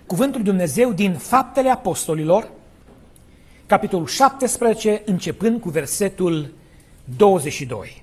Cuvântul lui Dumnezeu din Faptele Apostolilor, capitolul 17, începând cu versetul 22.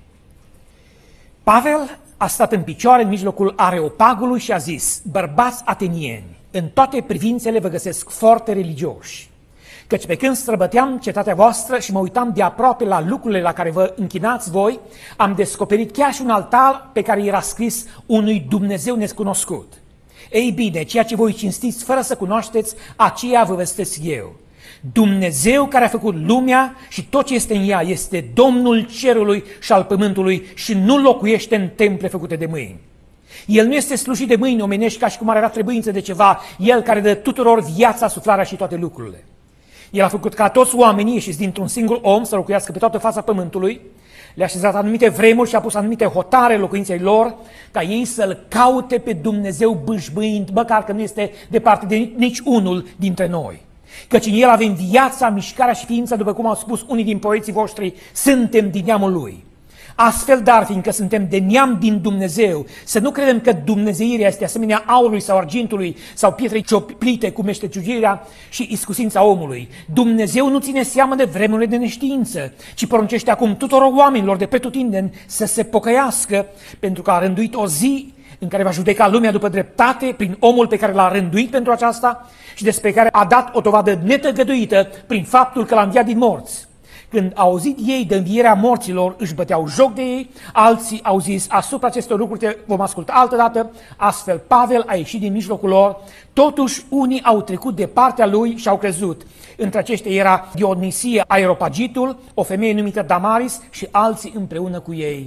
Pavel a stat în picioare în mijlocul Areopagului și a zis: bărbați atenieni, în toate privințele vă găsesc foarte religioși, căci pe când străbăteam cetatea voastră și mă uitam de aproape la lucrurile la care vă închinați voi, am descoperit chiar și un altar pe care era scris unui Dumnezeu nescunoscut. Ei bine, ceea ce voi cinstiți fără să cunoașteți, aceea vă vestesc eu. Dumnezeu care a făcut lumea și tot ce este în ea este Domnul cerului și al pământului și nu locuiește în temple făcute de mâini. El nu este slujit de mâini omenești ca și cum ar avea trebuință de ceva, El care dă tuturor viața, suflarea și toate lucrurile. El a făcut ca toți oamenii ieșiți dintr-un singur om să locuiască pe toată fața pământului, le-a așezat anumite vremuri și a pus anumite hotare locuinței lor, ca ei să-L caute pe Dumnezeu bâșbâind, măcar că nu este departe de nici unul dintre noi. Căci în El avem viața, mișcarea și ființa, după cum au spus unii din poeții voștri, suntem din neamul Lui. Astfel, dar, fiindcă suntem de neam din Dumnezeu, să nu credem că dumnezeirea este asemenea aurului sau argintului sau pietrei cioplite cu meșteșugirea și iscusința omului. Dumnezeu nu ține seamă de vremurile de neștiință, ci poruncește acum tuturor oamenilor de pretutindeni să se pocăiască, pentru că a rânduit o zi în care va judeca lumea după dreptate prin omul pe care l-a rânduit pentru aceasta și despre care a dat o dovadă netăgăduită prin faptul că l-a înviat din morți. Când au auzit ei de învierea morților, își băteau joc de ei, alții au zis: asupra acestor lucruri te vom asculta altădată. Astfel Pavel a ieșit din mijlocul lor, totuși unii au trecut de partea lui și au crezut. Între aceștia era Dionisie Areopagitul, o femeie numită Damaris și alții împreună cu ei.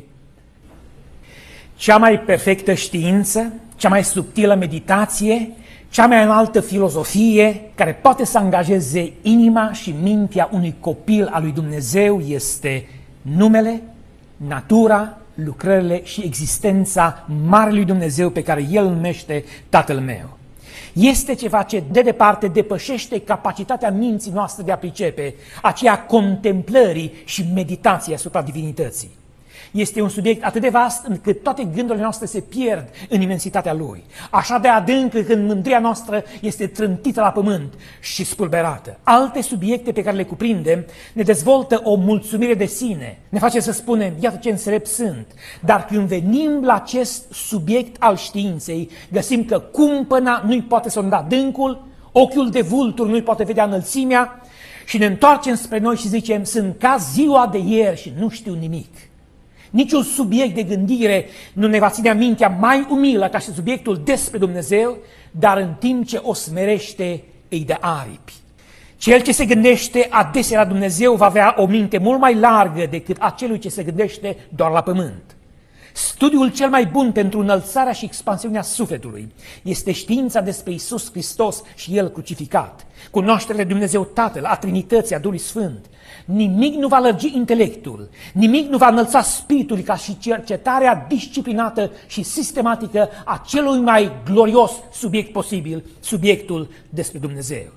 Cea mai perfectă știință, cea mai subtilă meditație, cea mai înaltă filozofie care poate să angajeze inima și mintea unui copil al lui Dumnezeu este numele, natura, lucrările și existența Marelui Dumnezeu pe care El îl numește Tatăl meu. Este ceva ce de departe depășește capacitatea minții noastre de a pricepe, aceea contemplării și meditației asupra divinității. Este un subiect atât de vast încât toate gândurile noastre se pierd în imensitatea lui. Așa de adâncă când mândria noastră este trântită la pământ și spulberată. Alte subiecte pe care le cuprindem ne dezvoltă o mulțumire de sine. Ne face să spunem: iată ce înțelept sunt. Dar când venim la acest subiect al științei, găsim că cumpăna nu-i poate sonda adâncul, ochiul de vultur nu-i poate vedea înălțimea și ne întoarcem spre noi și zicem: sunt ca ziua de ieri și nu știu nimic. Niciun subiect de gândire nu ne va ține mintea mai umilă ca și subiectul despre Dumnezeu, dar în timp ce o smerește îi dă aripi. Cel ce se gândește adesea la Dumnezeu va avea o minte mult mai largă decât acelui ce se gândește doar la pământ. Studiul cel mai bun pentru înălțarea și expansiunea sufletului este știința despre Iisus Hristos și El crucificat, cunoașterea de Dumnezeu Tatăl, a Trinității, a Duhului Sfânt. Nimic nu va lărgi intelectul, nimic nu va înălța spiritul ca și cercetarea disciplinată și sistematică a celui mai glorios subiect posibil, subiectul despre Dumnezeu.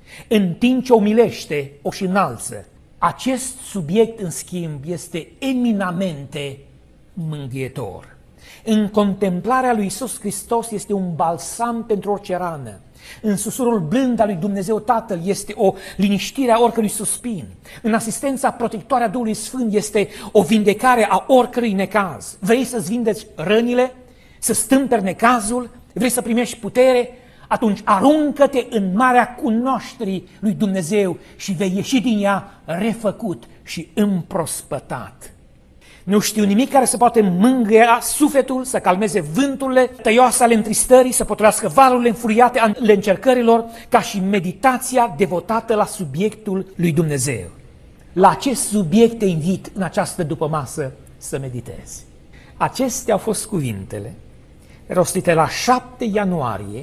În timp ce o umilește, o și înalță, acest subiect, în schimb, este eminamente mângâietor. În contemplarea lui Iisus Hristos este un balsam pentru orice rană. În susurul blând al lui Dumnezeu Tatăl este o liniștire a oricărui suspin. În asistența protectoare a Duhului Sfânt este o vindecare a oricărui necaz. Vrei să-ți vindeci rănile? Să stâmperi necazul? Vrei să primești putere? Atunci aruncă-te în marea cunoașterii lui Dumnezeu și vei ieși din ea refăcut și împrospătat. Nu știu nimic care să poate mângâia sufletul, să calmeze vânturile tăioase ale întristării, să potrească valurile înfuriate ale încercărilor, ca și meditația devotată la subiectul lui Dumnezeu. La acest subiect te invit în această dupămasă să meditezi. Acestea au fost cuvintele rostite la 7 ianuarie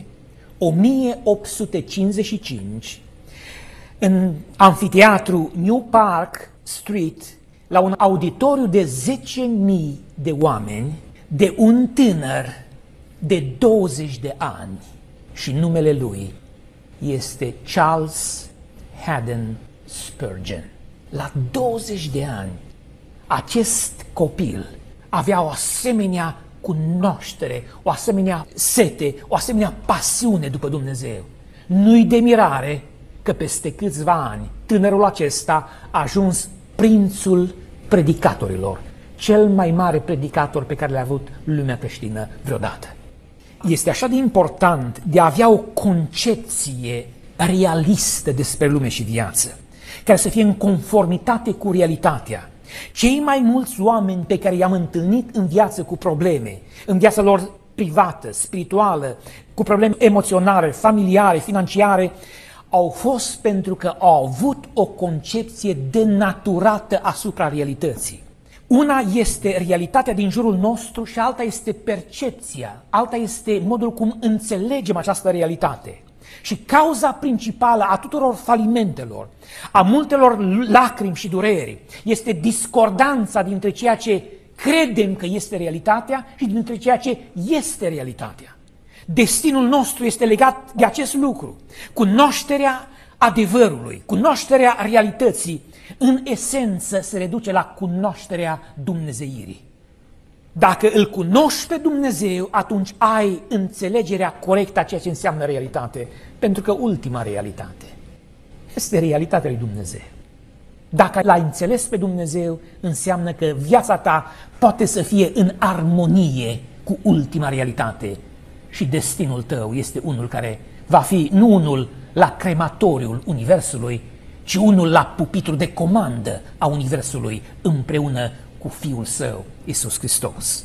1855 în amfiteatru New Park Street, la un auditoriu de 10.000 de oameni, de un tânăr de 20 de ani și numele lui este Charles Haddon Spurgeon. La 20 de ani, acest copil avea o asemenea cunoaștere, o asemenea sete, o asemenea pasiune după Dumnezeu. Nu-i de mirare că peste câțiva ani tânărul acesta a ajuns prințul predicatorilor, cel mai mare predicator pe care l-a avut lumea creștină vreodată. Este așa de important de a avea o concepție realistă despre lume și viață, care să fie în conformitate cu realitatea. Cei mai mulți oameni pe care i-am întâlnit în viață cu probleme, în viața lor privată, spirituală, cu probleme emoționale, familiare, financiare, au fost pentru că au avut o concepție denaturată asupra realității. Una este realitatea din jurul nostru și alta este percepția, alta este modul cum înțelegem această realitate. Și cauza principală a tuturor falimentelor, a multelor lacrimi și dureri, este discordanța dintre ceea ce credem că este realitatea și dintre ceea ce este realitatea. Destinul nostru este legat de acest lucru. Cunoașterea adevărului, cunoașterea realității, în esență se reduce la cunoașterea dumnezeirii. Dacă îl cunoști pe Dumnezeu, atunci ai înțelegerea corectă a ceea ce înseamnă realitate, pentru că ultima realitate este realitatea lui Dumnezeu. Dacă l-ai înțeles pe Dumnezeu, înseamnă că viața ta poate să fie în armonie cu ultima realitate și destinul tău este unul care va fi nu unul la crematoriul Universului, ci unul la pupitrul de comandă a Universului împreună cu Fiul Său, Iisus Hristos.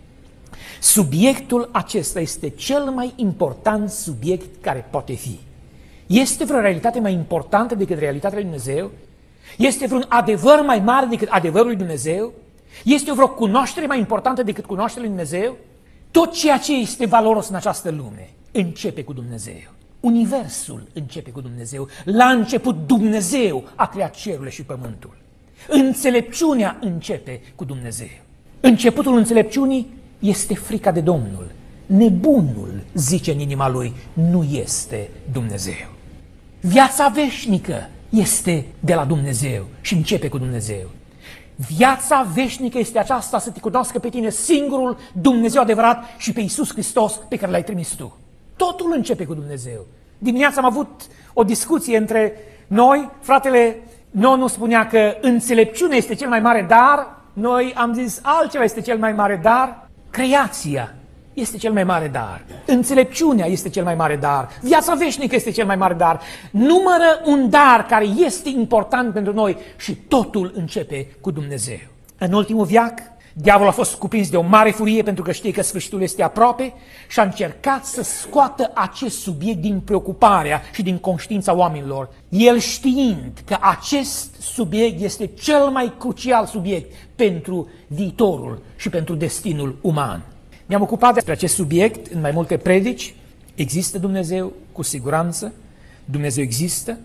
Subiectul acesta este cel mai important subiect care poate fi. Este vreo realitate mai importantă decât realitatea lui Dumnezeu? Este vreun adevăr mai mare decât adevărul lui Dumnezeu? Este vreo cunoaștere mai importantă decât cunoașterea lui Dumnezeu? Tot ceea ce este valoros în această lume începe cu Dumnezeu. Universul începe cu Dumnezeu. La început Dumnezeu a creat cerurile și pământul. Înțelepciunea începe cu Dumnezeu. Începutul înțelepciunii este frica de Domnul. Nebunul zice în inima lui, nu este Dumnezeu. Viața veșnică este de la Dumnezeu și începe cu Dumnezeu. Viața veșnică este aceasta, să te cunoască pe tine singurul Dumnezeu adevărat și pe Iisus Hristos pe care l-ai trimis tu. Totul începe cu Dumnezeu. Dimineața am avut o discuție între noi, fratele Nonu spunea că înțelepciunea este cel mai mare dar, noi am zis altceva este cel mai mare dar, creația este cel mai mare dar, înțelepciunea este cel mai mare dar, viața veșnică este cel mai mare dar. Numără un dar care este important pentru noi și totul începe cu Dumnezeu. În ultimul veac, diavolul a fost cuprins de o mare furie pentru că știe că sfârșitul este aproape și a încercat să scoată acest subiect din preocuparea și din conștiința oamenilor. El știind că acest subiect este cel mai crucial subiect pentru viitorul și pentru destinul uman. Ne-am ocupat despre acest subiect în mai multe predici. Există Dumnezeu? Cu siguranță. Dumnezeu există.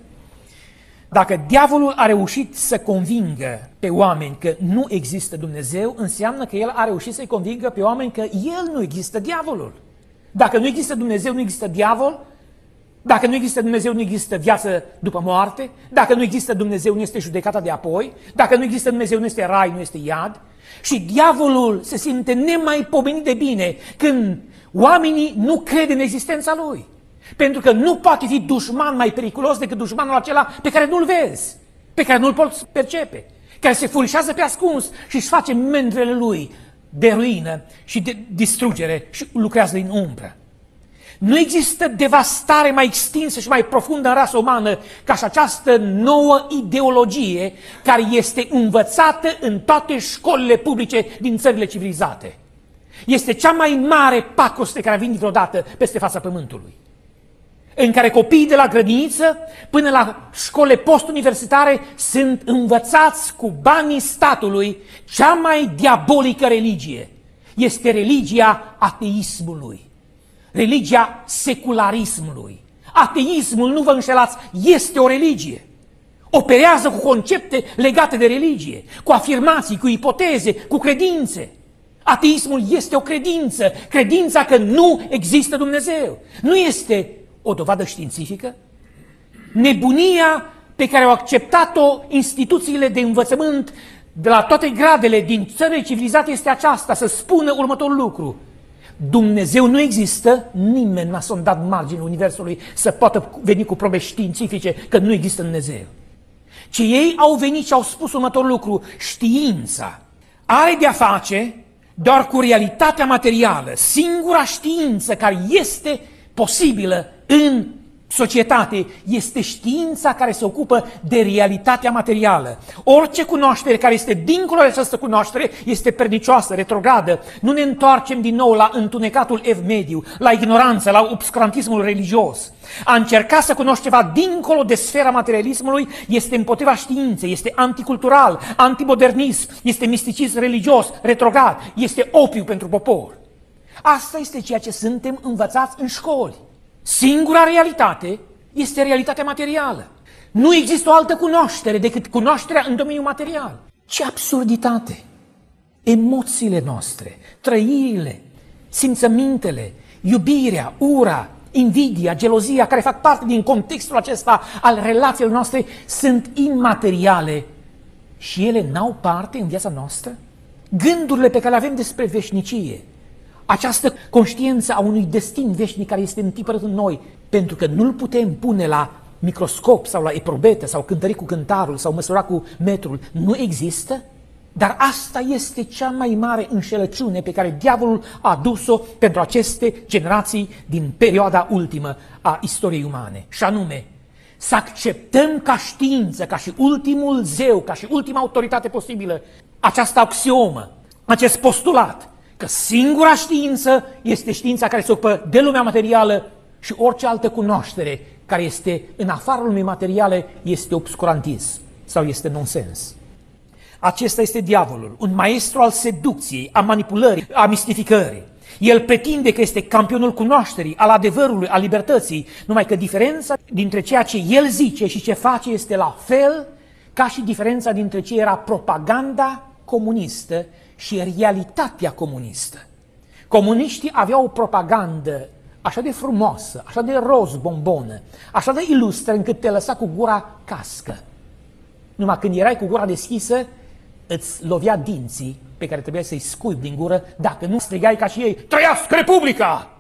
Dacă diavolul a reușit să convingă pe oameni că nu există Dumnezeu, înseamnă că el a reușit să-i convingă pe oameni că el nu există diavolul. Dacă nu există Dumnezeu, nu există diavol. Dacă nu există Dumnezeu, nu există viață după moarte. Dacă nu există Dumnezeu, nu este judecata de apoi. Dacă nu există Dumnezeu, nu este rai, nu este iad. Și diavolul se simte nemaipomenit de bine când oamenii nu cred în existența lui. Pentru că nu poate fi dușman mai periculos decât dușmanul acela pe care nu-l vezi, pe care nu-l poți percepe, care se furișează pe ascuns și își face mândrele lui de ruină și de distrugere și lucrează din umbră. Nu există devastare mai extinsă și mai profundă în rasa umană ca și această nouă ideologie care este învățată în toate școlile publice din țările civilizate. Este cea mai mare pacoste care a venit vreodată peste fața pământului, în care copiii de la grădiniță până la școle postuniversitare sunt învățați cu banii statului cea mai diabolică religie. Este religia ateismului, religia secularismului. Ateismul, nu vă înșelați, este o religie. Operează cu concepte legate de religie, cu afirmații, cu ipoteze, cu credințe. Ateismul este o credință, credința că nu există Dumnezeu. Nu este o dovadă științifică. Nebunia pe care au acceptat-o instituțiile de învățământ de la toate gradele din țările civilizate este aceasta, să spună următorul lucru. Dumnezeu nu există, nimeni n-a sondat marginea Universului să poată veni cu probe științifice că nu există Dumnezeu. Ci ei au venit și au spus următorul lucru: știința are de-a face doar cu realitatea materială. Singura știință care este posibilă în societate este știința care se ocupă de realitatea materială. Orice cunoaștere care este dincolo de această cunoaștere este pernicioasă, retrogradă. Nu ne întoarcem din nou la întunecatul ev mediu, la ignoranță, la obscurantismul religios. A încerca să cunoști ceva dincolo de sfera materialismului este împotriva științei, este anticultural, antimodernism, este misticism religios, retrograd, este opiu pentru popor. Asta este ceea ce suntem învățați în școli. Singura realitate este realitatea materială. Nu există o altă cunoaștere decât cunoașterea în domeniul material. Ce absurditate! Emoțiile noastre, trăirile, simțămintele, iubirea, ura, invidia, gelozia, care fac parte din contextul acesta al relațiilor noastre, sunt imateriale și ele n-au parte în viața noastră? Gândurile pe care le avem despre veșnicie, această conștiință a unui destin veșnic care este întipărat în noi, pentru că nu-l putem pune la microscop sau la eprobetă sau cântări cu cântarul sau măsura cu metrul, nu există? Dar asta este cea mai mare înșelăciune pe care diavolul a adus-o pentru aceste generații din perioada ultimă a istoriei umane. Și anume, să acceptăm ca știință, ca și ultimul zeu, ca și ultima autoritate posibilă, această axiomă, acest postulat, că singura știință este știința care se ocupă de lumea materială și orice altă cunoaștere care este în afara lumii materiale este obscurantism sau este nonsens. Acesta este diavolul, un maestru al seducției, a manipulării, a mistificării. El pretinde că este campionul cunoașterii, al adevărului, al libertății, numai că diferența dintre ceea ce el zice și ce face este la fel ca și diferența dintre ce era propaganda comunistă și realitatea comunistă. Comuniștii aveau o propagandă așa de frumoasă, așa de roz bombonă, așa de ilustră încât te lăsa cu gura cască. Numai când erai cu gura deschisă, îți lovea dinții pe care trebuia să-i scuipi din gură, dacă nu strigai ca și ei: trăiască Republica!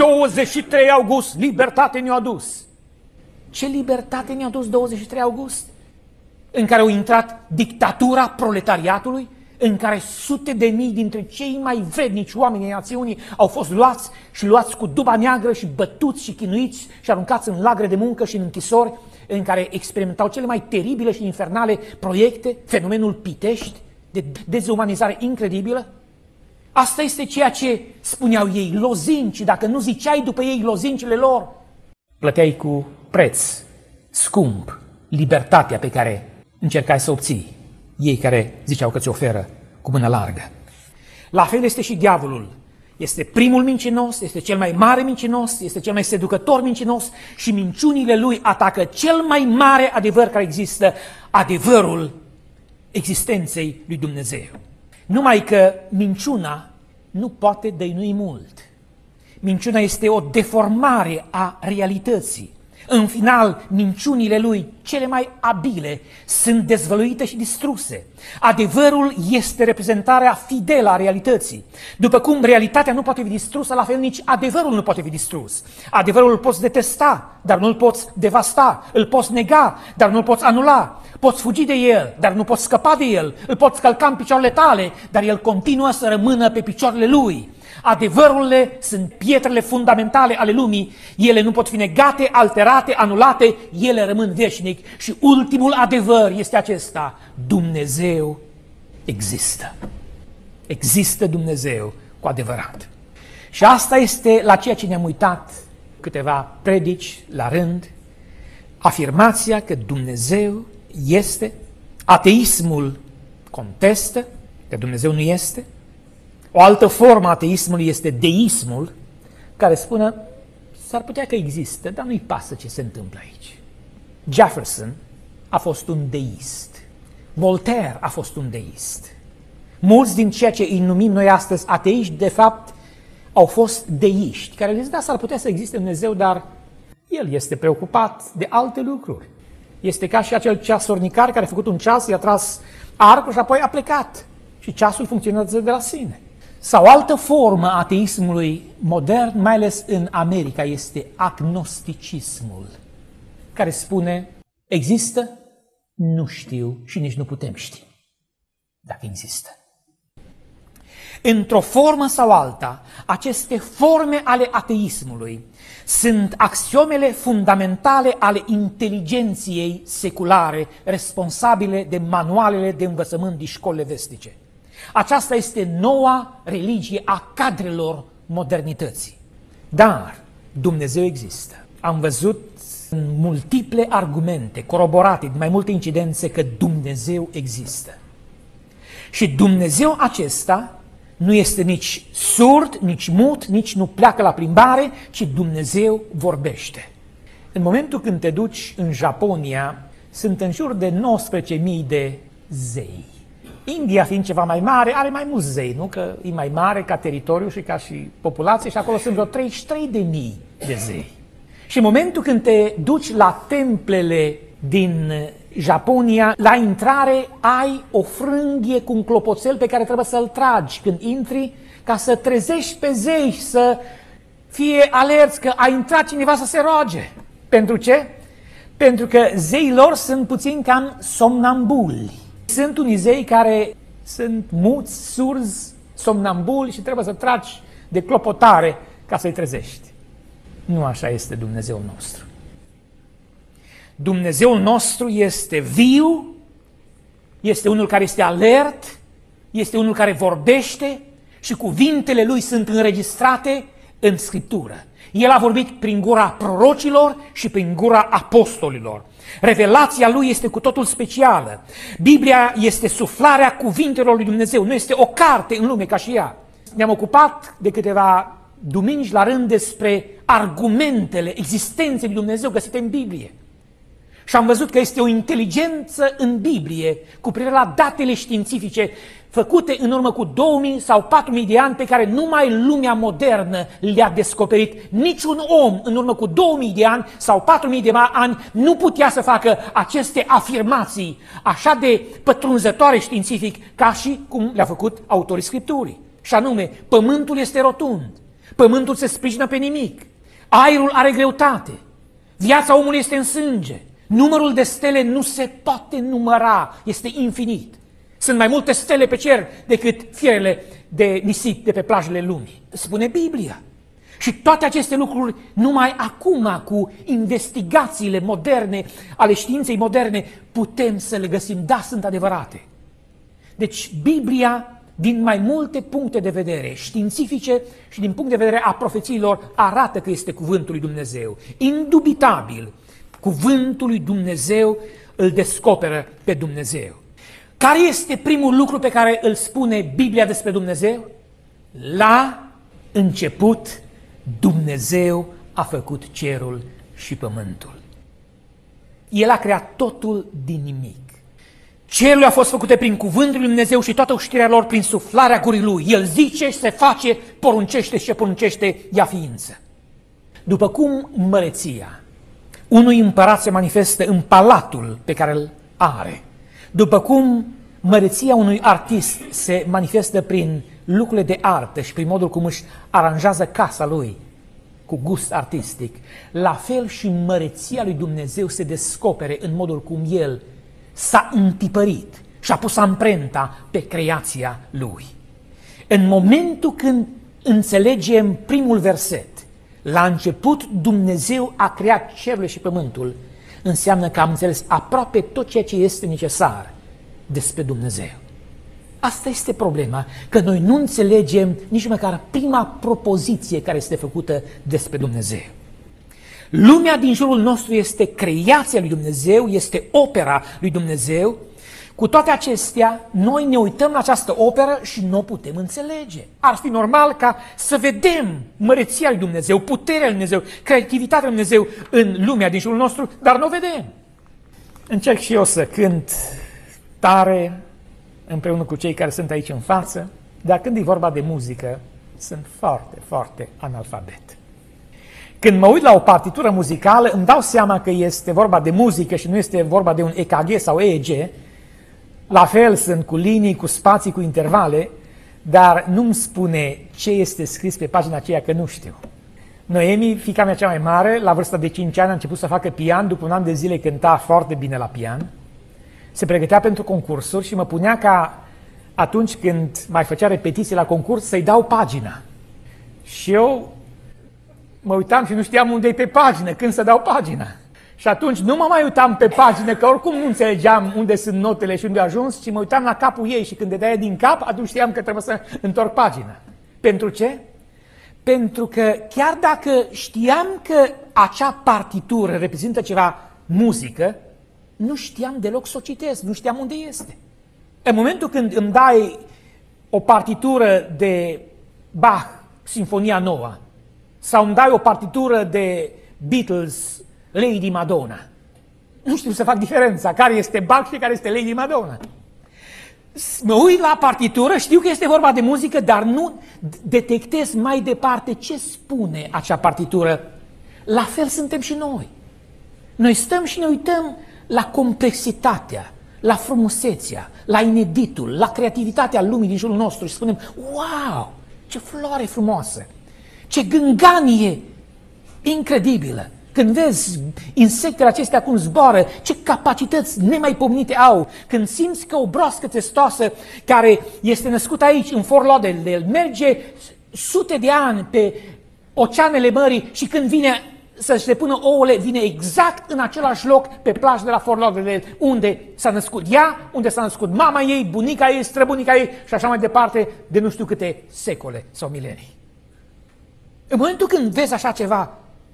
23 august, libertate ne-a adus! Ce libertate ne-a adus 23 august? În care au intrat dictatura proletariatului, în care sute de mii dintre cei mai vrednici oameni ai națiunii au fost luați cu duba neagră și bătuți și chinuiți și aruncați în lagăre de muncă și în închisori, în care experimentau cele mai teribile și infernale proiecte, fenomenul Pitești, de dezumanizare incredibilă. Asta este ceea ce spuneau ei, lozinci, dacă nu ziceai după ei lozincile lor, plăteai cu preț scump libertatea pe care încercai să obții. Ei care ziceau că ți oferă cu mână largă. La fel este și diavolul. Este primul mincinos, este cel mai mare mincinos, este cel mai seducător mincinos și minciunile lui atacă cel mai mare adevăr care există, adevărul existenței lui Dumnezeu. Numai că minciuna nu poate dăinui mult. Minciuna este o deformare a realității. În final, minciunile lui cele mai abile sunt dezvăluite și distruse. Adevărul este reprezentarea fidelă a realității. După cum realitatea nu poate fi distrusă, la fel nici adevărul nu poate fi distrus. Adevărul îl poți detesta, dar nu îl poți devasta. Îl poți nega, dar nu îl poți anula. Poți fugi de el, dar nu poți scăpa de el. Îl poți călca în picioarele tale, dar el continuă să rămână pe picioarele lui. Adevărurile sunt pietrele fundamentale ale lumii, ele nu pot fi negate, alterate, anulate, ele rămân veșnic. Și ultimul adevăr este acesta: Dumnezeu există. Există Dumnezeu cu adevărat. Și asta este la ceea ce ne-am uitat câteva predici la rând, afirmația că Dumnezeu este. Ateismul contestă că Dumnezeu nu este. O altă formă a ateismului este deismul, care spune: s-ar putea că există, dar nu-i pasă ce se întâmplă aici. Jefferson a fost un deist. Voltaire a fost un deist. Mulți din ceea ce îi numim noi astăzi ateiști, de fapt, au fost deiști, care le zic: da, s-ar putea să existe Dumnezeu, dar el este preocupat de alte lucruri. Este ca și acel ceasornicar care a făcut un ceas, i-a tras arcul și apoi a plecat. Și ceasul funcționează de la sine. Sau altă formă a ateismului modern, mai ales în America, este agnosticismul, care spune, există, nu știu și nici nu putem ști dacă există. Într-o formă sau alta, aceste forme ale ateismului sunt axiomele fundamentale ale inteligenției seculare, responsabile de manualele de învățământ din școlile vestice. Aceasta este noua religie a cadrelor modernității. Dar Dumnezeu există. Am văzut în multiple argumente coroborate din mai multe incidențe că Dumnezeu există. Și Dumnezeu acesta nu este nici surd, nici mut, nici nu pleacă la plimbare, ci Dumnezeu vorbește. În momentul când te duci în Japonia, sunt în jur de 19.000 de zei. India, fiind ceva mai mare, are mai mulți zei, nu? Că e mai mare ca teritoriu și ca și populație și acolo sunt vreo 33.000 de zei. Și în momentul când te duci la templele din Japonia, la intrare ai o frânghie cu un clopoțel pe care trebuie să-l tragi când intri ca să trezești pe zei și să fie alerți că a intrat cineva să se roage. Pentru ce? Pentru că zeii lor sunt puțin cam somnambuli. Sunt unii zei care sunt muți, surzi, somnambuli și trebuie să tragi de clopotare ca să-i trezești. Nu așa este Dumnezeul nostru. Dumnezeul nostru este viu, este unul care este alert, este unul care vorbește și cuvintele Lui sunt înregistrate în Scriptură. El a vorbit prin gura prorocilor și prin gura apostolilor. Revelația Lui este cu totul specială. Biblia este suflarea cuvintelor lui Dumnezeu, nu este o carte în lume ca și ea. Ne-am ocupat de câteva duminici la rând despre argumentele existenței lui Dumnezeu găsite în Biblie. Și am văzut că este o inteligență în Biblie cu privire la datele științifice făcute în urmă cu 2000 sau 4000 de ani pe care numai lumea modernă le-a descoperit. Niciun om în urmă cu 2000 de ani sau 4000 de ani nu putea să facă aceste afirmații așa de pătrunzătoare științific ca și cum le-a făcut autorii Scripturii. Și anume, pământul este rotund, pământul se sprijină pe nimic, aerul are greutate, viața omului este în sânge, numărul de stele nu se poate număra, este infinit. Sunt mai multe stele pe cer decât fierele de nisip de pe plajele lumii. Spune Biblia. Și toate aceste lucruri numai acum, cu investigațiile moderne, ale științei moderne, putem să le găsim. Da, sunt adevărate. Deci Biblia, din mai multe puncte de vedere științifice și din punct de vedere a profețiilor, arată că este cuvântul lui Dumnezeu. Indubitabil, cuvântul lui Dumnezeu îl descoperă pe Dumnezeu. Care este primul lucru pe care îl spune Biblia despre Dumnezeu? La început, Dumnezeu a făcut cerul și pământul. El a creat totul din nimic. Cerurile au fost făcute prin cuvântul lui Dumnezeu și toată știrea lor prin suflarea gurii Lui. El zice, se face, poruncește și ce poruncește ia ființă. După cum măreția unui împărat se manifestă în palatul pe care îl are, după cum măreția unui artist se manifestă prin lucrurile de artă și prin modul cum își aranjează casa lui cu gust artistic, la fel și măreția lui Dumnezeu se descopere în modul cum El s-a întipărit și a pus amprenta pe creația Lui. În momentul când înțelegem primul verset, la început Dumnezeu a creat cerurile și pământul, înseamnă că am înțeles aproape tot ceea ce este necesar despre Dumnezeu. Asta este problema, că noi nu înțelegem nici măcar prima propoziție care este făcută despre Dumnezeu. Lumea din jurul nostru este creația lui Dumnezeu, este opera lui Dumnezeu. Cu toate acestea, noi ne uităm la această operă și nu o putem înțelege. Ar fi normal ca să vedem măreția lui Dumnezeu, puterea lui Dumnezeu, creativitatea lui Dumnezeu în lumea din jurul nostru, dar nu o vedem. Încerc și eu să cânt tare împreună cu cei care sunt aici în față, dar când e vorba de muzică, sunt foarte, foarte analfabet. Când mă uit la o partitură muzicală, îmi dau seama că este vorba de muzică și nu este vorba de un EKG sau EEG. La fel sunt cu linii, cu spații, cu intervale, dar nu-mi spune ce este scris pe pagina aceea, că nu știu. Noemi, fiica mea cea mai mare, la vârsta de 5 ani a început să facă pian, după un an de zile cânta foarte bine la pian, se pregătea pentru concursuri și mă punea ca atunci când mai făcea repetiții la concurs să-i dau pagina. Și eu mă uitam și nu știam unde e pe pagină, când să dau pagina. Și atunci nu mă mai uitam pe pagină, că oricum nu înțelegeam unde sunt notele și unde a ajuns, ci mă uitam la capul ei și când dădea din cap, atunci știam că trebuie să întorc pagina. Pentru ce? Pentru că chiar dacă știam că acea partitură reprezintă ceva muzică, nu știam deloc să o citesc, nu știam unde este. În momentul când îmi dai o partitură de Bach, Sinfonia Nouă, sau îmi dai o partitură de Beatles, Lady Madonna, nu știu să fac diferența, care este Bach și care este Lady Madonna. Mă uit la partitură, știu că este vorba de muzică, dar nu detectez mai departe ce spune acea partitură. La fel suntem și noi. Noi stăm și ne uităm la complexitatea, la frumusețea, la ineditul, la creativitatea lumii din jurul nostru și spunem, wow, ce floare frumoasă, ce gânganie incredibilă. Când vezi insectele acestea cum zboară, ce capacități nemaipomenite au. Când simți că o broască testoasă care este născută aici, în Fort Lauderdale, merge sute de ani pe oceanele mării și când vine să-și depună ouăle, vine exact în același loc pe plajă de la Fort Lauderdale, unde s-a născut ea, unde s-a născut mama ei, bunica ei, străbunica ei și așa mai departe, de nu știu câte secole sau milenii. În momentul când vezi așa ceva,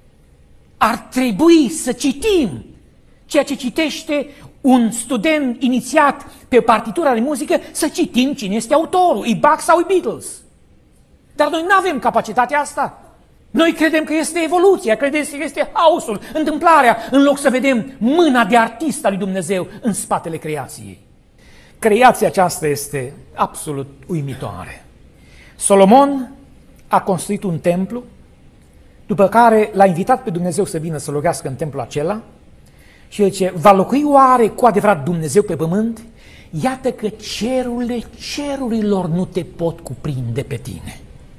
ar trebui să citim ceea ce citește un student inițiat pe partitura de muzică, să citim cine este autorul, e Bach sau e Beatles. Dar noi nu avem capacitatea asta. Noi credem că este evoluția, credem că este haosul, întâmplarea, în loc să vedem mâna de artist al lui Dumnezeu în spatele creației. Creația aceasta este absolut uimitoare. Solomon a construit un templu, după care l-a invitat pe Dumnezeu să vină să logească în templul acela și el zice, va locui oare cu adevărat Dumnezeu pe pământ? Iată că cerurile cerurilor nu te pot cuprinde pe tine.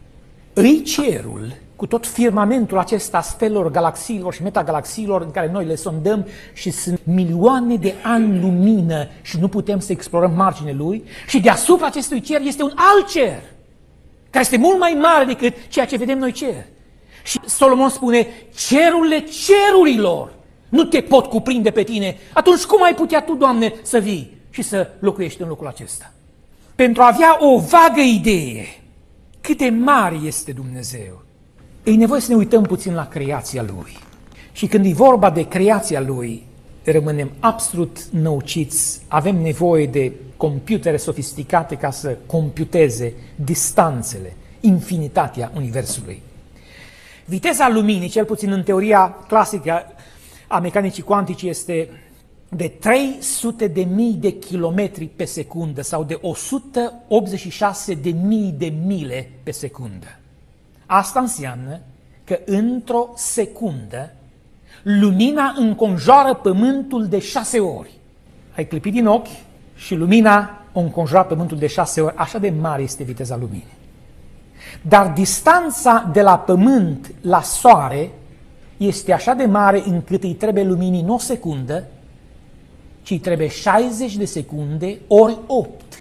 Îi cerul cu tot firmamentul acesta, stelelor, galaxiilor și metagalaxiilor în care noi le sondăm și sunt milioane de ani lumină și nu putem să explorăm marginile lui și deasupra acestui cer este un alt cer care este mult mai mare decât ceea ce vedem noi cer. Și Solomon spune, cerurile cerurilor nu te pot cuprinde pe tine. Atunci cum ai putea tu, Doamne, să vii și să locuiești în locul acesta? Pentru a avea o vagă idee cât de mare este Dumnezeu, e nevoie să ne uităm puțin la creația Lui. Și când e vorba de creația Lui, rămânem absolut năuciți, avem nevoie de computere sofisticate ca să computeze distanțele, infinitatea Universului. Viteza luminii, cel puțin în teoria clasică a mecanicii cuantice, este de 300.000 de kilometri pe secundă sau de 186.000 de mile pe secundă. Asta înseamnă că într-o secundă lumina înconjoară Pământul de 6 ori. Ai clipit din ochi și lumina o înconjoară Pământul de 6 ori. Așa de mare este viteza luminii. Dar distanța de la Pământ la Soare este așa de mare încât îi trebuie luminii nu o secundă, ci îi trebuie 60 de secunde ori 8.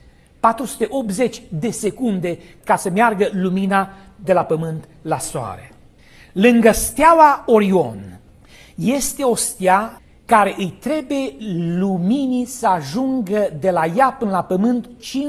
480 de secunde ca să meargă lumina de la Pământ la Soare. Lângă steaua Orion este o stea care îi trebuie luminii să ajungă de la ea până la Pământ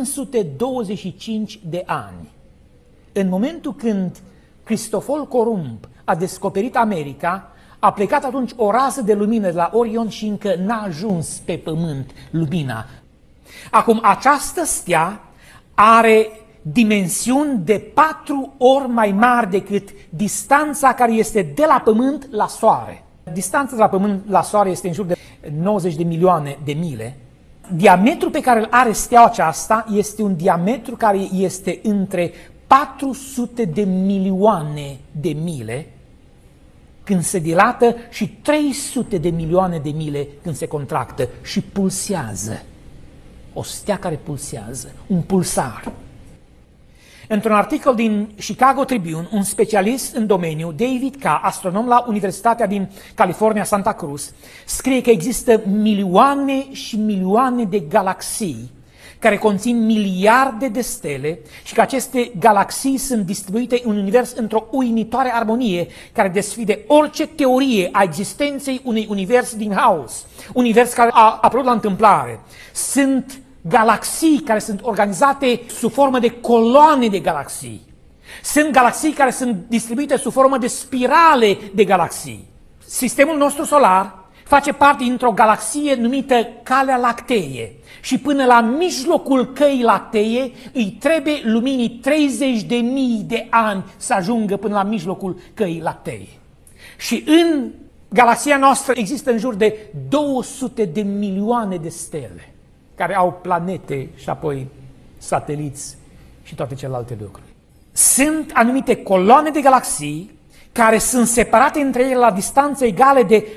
525 de ani. În momentul când Cristofol Columb a descoperit America, a plecat atunci o rază de lumină de la Orion și încă n-a ajuns pe Pământ lumina. Acum, această stea are dimensiuni de 4 ori mai mari decât distanța care este de la Pământ la Soare. Distanța de la Pământ la Soare este în jur de 90 de milioane de mile. Diametrul pe care îl are steaua aceasta este un diametru care este între 400 de milioane de mile când se dilată și 300 de milioane de mile când se contractă și pulsează. O stea care pulsează, un pulsar. Într-un articol din Chicago Tribune, un specialist în domeniu, David K., astronom la Universitatea din California, Santa Cruz, scrie că există milioane și milioane de galaxii care conțin miliarde de stele și că aceste galaxii sunt distribuite în univers într-o uimitoare armonie care desfide orice teorie a existenței unui univers din haos, univers care a apărut la întâmplare. Sunt galaxii care sunt organizate sub formă de coloane de galaxii. Sunt galaxii care sunt distribuite sub formă de spirale de galaxii. Sistemul nostru solar face parte dintr-o galaxie numită Calea Lactee și până la mijlocul căii lactee îi trebuie luminii 30.000 de ani să ajungă până la mijlocul căii lactee. Și în galaxia noastră există în jur de 200 de milioane de stele care au planete și apoi sateliți și toate celelalte lucruri. Sunt anumite coloane de galaxii care sunt separate între ele la distanțe egale de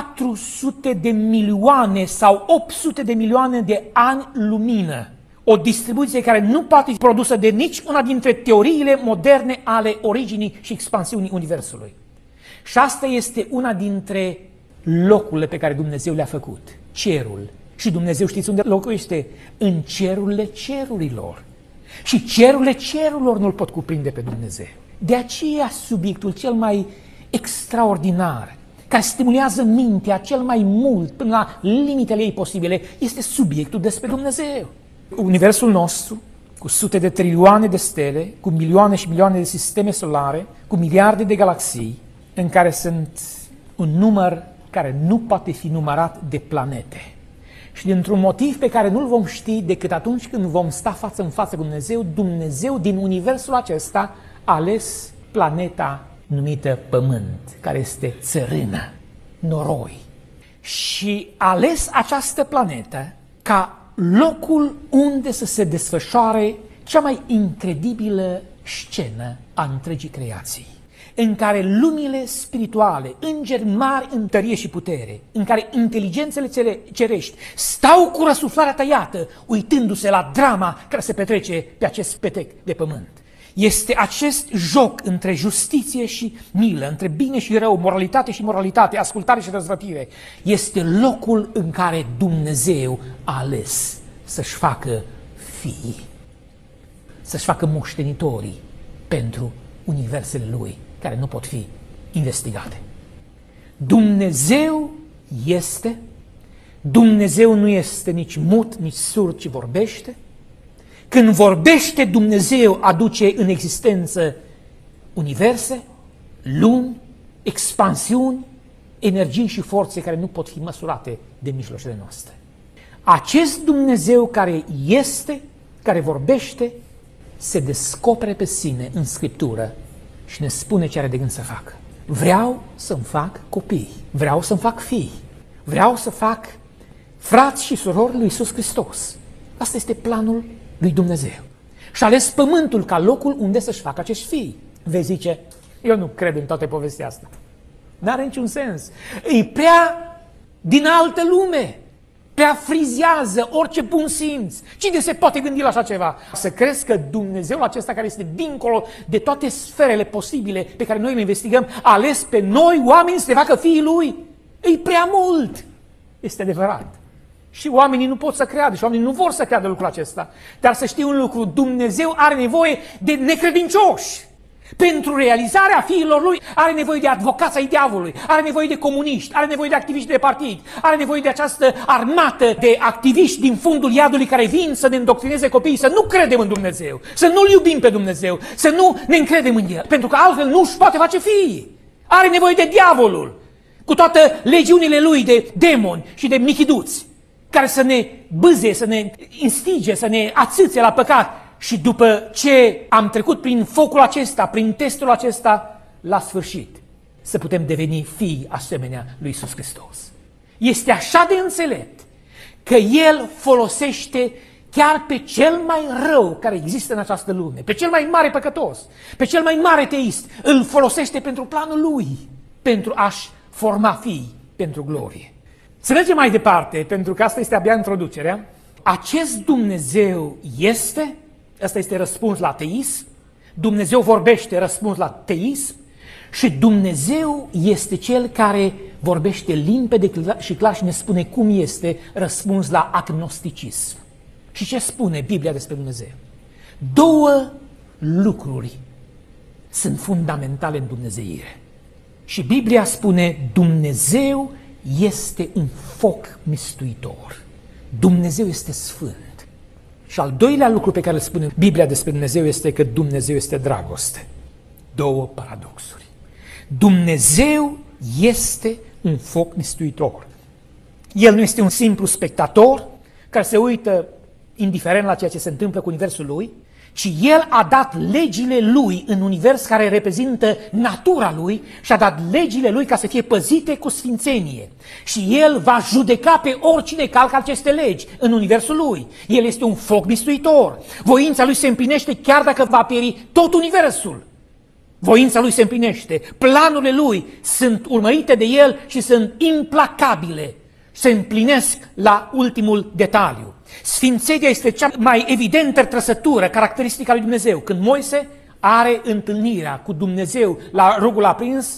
400 de milioane sau 800 de milioane de ani lumină. O distribuție care nu poate fi produsă de nici una dintre teoriile moderne ale originii și expansiunii Universului. Și asta este una dintre locurile pe care Dumnezeu le-a făcut, cerul. Și Dumnezeu știți unde locuiește? În cerurile cerurilor. Și cerurile cerurilor nu-L pot cuprinde pe Dumnezeu. De aceea subiectul cel mai extraordinar, care stimulează mintea cel mai mult până la limitele ei posibile, este subiectul despre Dumnezeu. Universul nostru, cu sute de trilioane de stele, cu milioane și milioane de sisteme solare, cu miliarde de galaxii, în care sunt un număr care nu poate fi numărat de planete. Și dintr-un motiv pe care nu-l vom ști decât atunci când vom sta față în față cu Dumnezeu, Dumnezeu din universul acesta a ales planeta numită Pământ, care este țărână, noroi. Și a ales această planetă ca locul unde să se desfășoare cea mai incredibilă scenă a întregii creații, în care lumile spirituale, îngeri mari în tărie și putere, în care inteligențele cerești stau cu răsuflarea tăiată, uitându-se la drama care se petrece pe acest petec de pământ. Este acest joc între justiție și milă, între bine și rău, moralitate și moralitate, ascultare și răzvrătire. Este locul în care Dumnezeu a ales să-și facă fii, să-și facă moștenitorii pentru universele Lui, care nu pot fi investigate. Dumnezeu este, Dumnezeu nu este nici mut, nici surd, ci vorbește. Când vorbește, Dumnezeu aduce în existență universe, lumi, expansiuni, energii și forțe care nu pot fi măsurate de mijloacele noastre. Acest Dumnezeu care este, care vorbește, se descopere pe sine în Scriptură și ne spune ce are de gând să facă. Vreau să-mi fac copii, vreau să-mi fac fii, vreau să fac frați și surori lui Iisus Hristos. Asta este planul lui Dumnezeu. Și a ales pământul ca locul unde să-și facă acești fii. Vezi, zice, eu nu cred în toată povestea asta. N-are niciun sens. E prea din altă lume. Prea frizează orice bun simț. Cine se poate gândi la așa ceva? Să crezi că Dumnezeul acesta care este dincolo de toate sferele posibile pe care noi le investigăm, a ales pe noi oameni să ne facă fiii Lui? E prea mult. Este adevărat. Și oamenii nu pot să creadă și oamenii nu vor să creadă lucrul acesta. Dar să știi un lucru, Dumnezeu are nevoie de necredincioși. Pentru realizarea fiilor Lui are nevoie de advocați ai diavolului, are nevoie de comuniști, are nevoie de activiști de partid, are nevoie de această armată de activiști din fundul iadului care vin să ne îndoctrineze copiii, să nu credem în Dumnezeu, să nu-L iubim pe Dumnezeu, să nu ne încredem în El, pentru că altfel nu își poate face fii. Are nevoie de diavolul, cu toate legiunile lui de demoni și de michiduți, care să ne bâze, să ne instige, să ne ațâțe la păcat. Și după ce am trecut prin focul acesta, prin testul acesta, la sfârșit, să putem deveni fii asemenea lui Iisus Hristos. Este așa de înțelept că El folosește chiar pe cel mai rău care există în această lume, pe cel mai mare păcătos, pe cel mai mare teist, îl folosește pentru planul Lui, pentru a-și forma fii pentru glorie. Să mergem mai departe, pentru că asta este abia introducerea. Acest Dumnezeu este, asta este răspuns la ateism, Dumnezeu vorbește, răspuns la teism, și Dumnezeu este Cel care vorbește limpede și clar și ne spune cum este, răspuns la agnosticism. Și ce spune Biblia despre Dumnezeu? Două lucruri sunt fundamentale în dumnezeire. Și Biblia spune, Dumnezeu este un foc mistuitor. Dumnezeu este sfânt. Și al doilea lucru pe care îl spune Biblia despre Dumnezeu este că Dumnezeu este dragoste. Două paradoxuri. Dumnezeu este un foc mistuitor. El nu este un simplu spectator care se uită indiferent la ceea ce se întâmplă cu universul lui, ci El a dat legile Lui în univers care reprezintă natura Lui și a dat legile Lui ca să fie păzite cu sfințenie. Și El va judeca pe oricine calcă aceste legi în universul Lui. El este un foc mistuitor. Voința Lui se împlinește chiar dacă va pieri tot universul. Voința Lui se împlinește. Planurile Lui sunt urmărite de El și sunt implacabile. Se împlinesc la ultimul detaliu. Sfințenia este cea mai evidentă trăsătură, caracteristică a lui Dumnezeu. Când Moise are întâlnirea cu Dumnezeu la rugul aprins,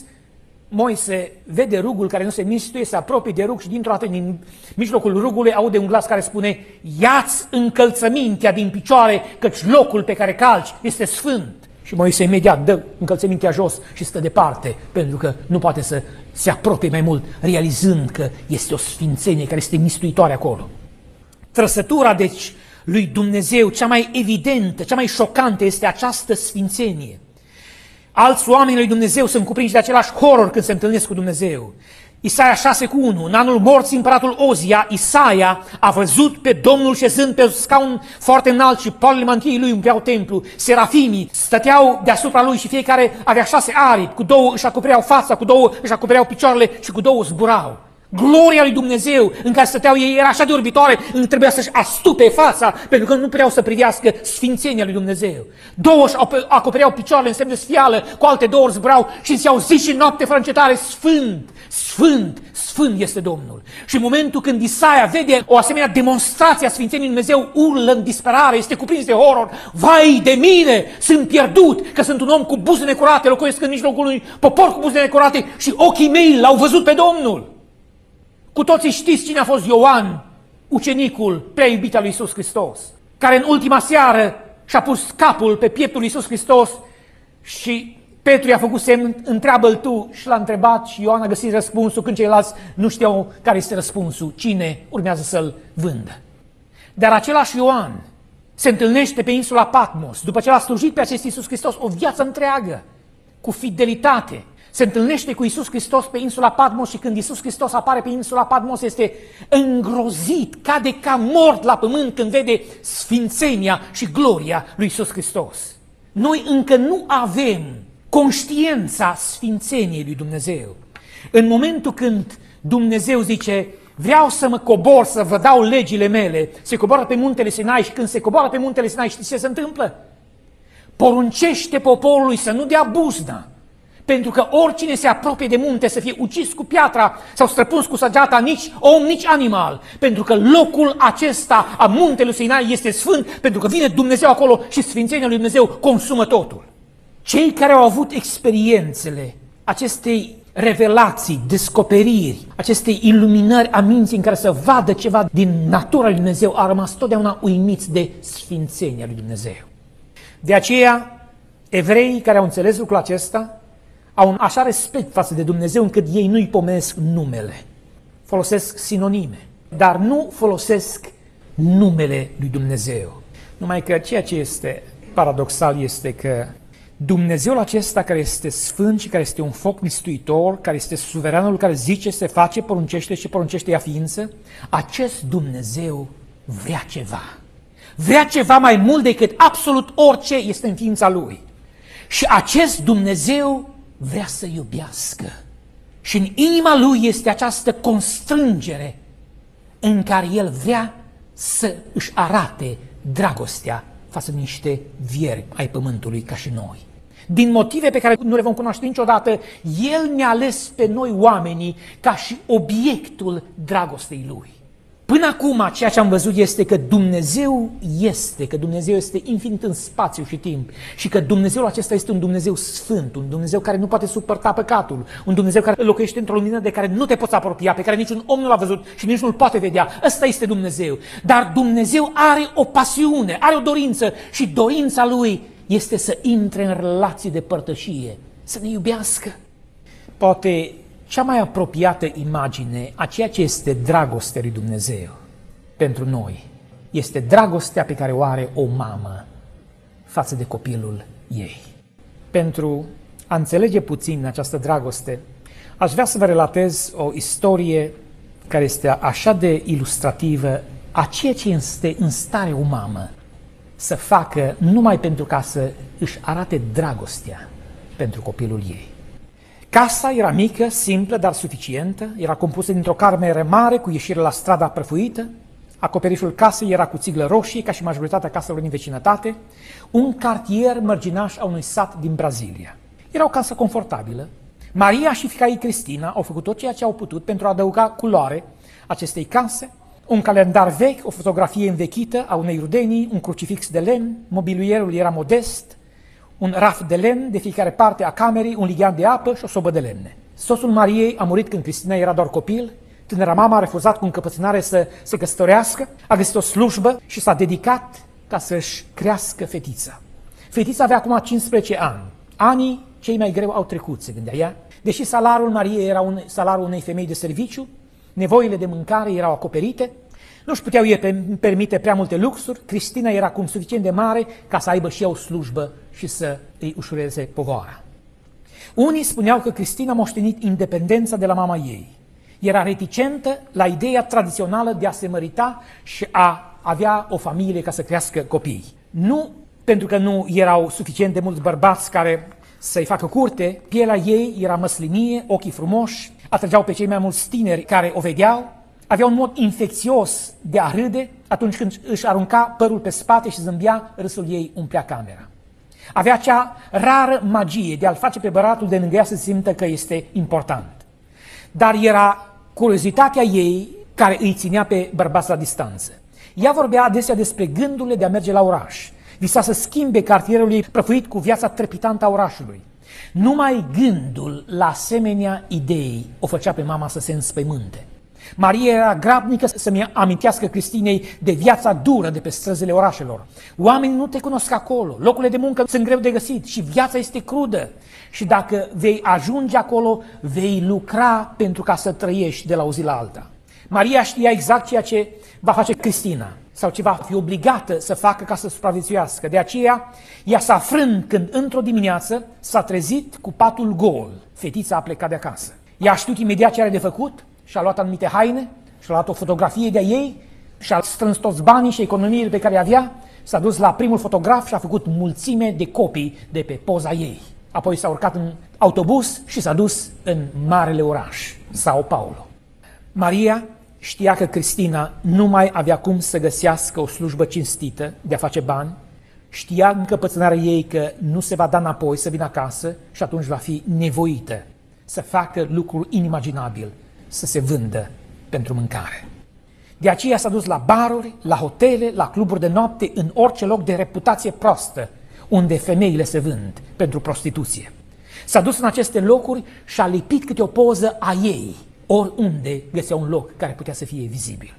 Moise vede rugul care nu se mistuie, se apropie de rug și dintr-o dată din mijlocul rugului aude un glas care spune: ia-ți încălțămintea din picioare, căci locul pe care calci este sfânt. Și Moise imediat dă încălțămintea jos și stă departe, pentru că nu poate să se apropie mai mult, realizând că este o sfințenie care este mistuitoare acolo. Trăsătura, deci, lui Dumnezeu, cea mai evidentă, cea mai șocantă, este această sfințenie. Alți oameni lui Dumnezeu sunt cuprinși de același horror când se întâlnesc cu Dumnezeu. Isaia 6:1, în anul morții împăratul Ozia, Isaia a văzut pe Domnul șezând pe un scaun foarte înalt și poalele mantiei lui umpleau templu. Serafimii stăteau deasupra lui și fiecare avea 6 aripi, cu 2 își acopereau fața, cu 2 își acopereau picioarele și cu 2 zburau. Gloria lui Dumnezeu în care stăteau ei era așa de orbitoare încât trebuia să-și astupe fața, pentru că nu puteau să privească sfințenia lui Dumnezeu. 2 își acopereau picioarele în semn de sfială, cu alte 2 zburau și ziceau zi și noapte fără încetare: Sfânt, Sfânt, Sfânt este Domnul. Și în momentul când Isaia vede o asemenea demonstrație a sfințeniei lui Dumnezeu, urlă în disperare, este cuprins de horror: vai de mine, sunt pierdut, că sunt un om cu buze necurate, locuiesc în mijlocul unui popor cu buze necurate și ochii mei l-au văzut pe Domnul. Cu toții știți cine a fost Ioan, ucenicul prea iubit al lui Iisus Hristos, care în ultima seară și-a pus capul pe pieptul lui Iisus Hristos și Petru i-a făcut semn: întreabă-l tu, și l-a întrebat și Ioan a găsit răspunsul când ceilalți nu știau care este răspunsul, cine urmează să-l vândă. Dar același Ioan se întâlnește pe insula Patmos, după ce l-a slujit pe acest Iisus Hristos o viață întreagă, cu fidelitate. Se întâlnește cu Iisus Hristos pe insula Patmos și când Iisus Hristos apare pe insula Patmos este îngrozit, cade ca mort la pământ când vede sfințenia și gloria lui Iisus Hristos. Noi încă nu avem conștiința sfințeniei lui Dumnezeu. În momentul când Dumnezeu zice: vreau să mă cobor, să vă dau legile mele, se coboară pe muntele Sinai și când se coboară pe muntele Sinai, știți ce se întâmplă? Poruncește poporului să nu dea buzna, pentru că oricine se apropie de munte să fie ucis cu piatra sau străpuns cu săgeata, nici om, nici animal, pentru că locul acesta a muntelui Sinai este sfânt, pentru că vine Dumnezeu acolo și sfințenia lui Dumnezeu consumă totul. Cei care au avut experiențele acestei revelații, descoperiri, acestei iluminări a minții în care să vadă ceva din natura lui Dumnezeu, au rămas totdeauna uimiți de sfințenia lui Dumnezeu. De aceea, evreii care au înțeles lucrul acesta au un așa respect față de Dumnezeu încât ei nu-i pomenesc numele. Folosesc sinonime, dar nu folosesc numele lui Dumnezeu. Numai că ceea ce este paradoxal este că Dumnezeul acesta care este sfânt și care este un foc mistuitor, care este suveranul care zice, se face, poruncește și poruncește ea ființă, acest Dumnezeu vrea ceva. Vrea ceva mai mult decât absolut orice este în ființa Lui. Și acest Dumnezeu vrea să iubească. Și în inima Lui este această constrângere în care El vrea să își arate dragostea față de niște viermi ai pământului ca și noi. Din motive pe care nu le vom cunoaște niciodată, El ne-a ales pe noi oamenii ca și obiectul dragostei Lui. Până acum, ceea ce am văzut este că Dumnezeu este infinit în spațiu și timp și că Dumnezeul acesta este un Dumnezeu sfânt, un Dumnezeu care nu poate suporta păcatul, un Dumnezeu care locuiește într-o lumină de care nu te poți apropia, pe care niciun om nu l-a văzut și nici nu-l poate vedea. Ăsta este Dumnezeu. Dar Dumnezeu are o pasiune, are o dorință și dorința Lui este să intre în relații de părtășie, să ne iubească. Poate cea mai apropiată imagine a ceea ce este dragostea lui Dumnezeu pentru noi este dragostea pe care o are o mamă față de copilul ei. Pentru a înțelege puțin această dragoste, aș vrea să vă relatez o istorie care este așa de ilustrativă a ceea ce este în stare o mamă să facă numai pentru ca să își arate dragostea pentru copilul ei. Casa era mică, simplă, dar suficientă, era compusă dintr-o cameră mare cu ieșire la strada prăfuită, acoperișul casei era cu țiglă roșie, ca și majoritatea caselor din vecinătate, un cartier mărginaș a unui sat din Brazilia. Era o casă confortabilă. Maria și fiica ei Cristina au făcut tot ceea ce au putut pentru a adăuga culoare acestei case, un calendar vechi, o fotografie învechită a unei rudenii, un crucifix de lemn, mobilierul era modest, un raft de lemn de fiecare parte a camerei, un lighean de apă și o sobă de lemne. Soțul Mariei a murit când Cristina era doar copil, tânăra mama a refuzat cu încăpățânare să se căsătorească, a găsit o slujbă și s-a dedicat ca să-și crească fetița. Fetița avea acum 15 ani. Anii cei mai greu au trecut, se gândea ea. Deși salariul Mariei era salariul unei femei de serviciu, nevoile de mâncare erau acoperite, nu-și puteau ei permite prea multe luxuri, Cristina era acum suficient de mare ca să aibă și ea o slujbă și să îi ușureze povara. Unii spuneau că Cristina a moștenit independența de la mama ei. Era reticentă la ideea tradițională de a se mărita și a avea o familie ca să crească copii. Nu pentru că nu erau suficient de mulți bărbați care să-i facă curte, pielea ei era măslinie, ochii frumoși, atrăgeau pe cei mai mulți tineri care o vedeau, avea un mod infecțios de a râde atunci când își arunca părul pe spate și zâmbea, râsul ei umplea camera. Avea acea rară magie de a-l face pe băratul de lângă ea să simtă că este important. Dar era curiozitatea ei care îi ținea pe bărbați la distanță. Ea vorbea adesea despre gândurile de a merge la oraș. Visa să schimbe cartierul ei prăfuit cu viața trepitantă a orașului. Numai gândul la asemenea idei o făcea pe mama să se înspăimânte. Maria era grabnică să-mi amintească Cristinei de viața dură de pe străzile orașelor. Oamenii nu te cunosc acolo, locurile de muncă sunt greu de găsit și viața este crudă. Și dacă vei ajunge acolo, vei lucra pentru ca să trăiești de la o zi la alta. Maria știa exact ceea ce va face Cristina sau ce va fi obligată să facă ca să supraviețuiască. De aceea, ea s-a frânt când într-o dimineață s-a trezit cu patul gol. Fetița a plecat de acasă. Ea a știut imediat ce are de făcut, și-a luat anumite haine, și-a luat o fotografie de-a ei, și-a strâns toți banii și economiile pe care le avea, s-a dus la primul fotograf și a făcut mulțime de copii de pe poza ei. Apoi s-a urcat în autobuz și s-a dus în marele oraș, Sao Paulo. Maria știa că Cristina nu mai avea cum să găsească o slujbă cinstită de a face bani, știa în încăpățânarea ei că nu se va da înapoi să vină acasă și atunci va fi nevoită să facă lucruri inimaginabile, să se vândă pentru mâncare. De aceea s-a dus la baruri, la hotele, la cluburi de noapte, în orice loc de reputație proastă, unde femeile se vând pentru prostituție. S-a dus în aceste locuri și a lipit câte o poză a ei, oriunde găsea un loc care putea să fie vizibil.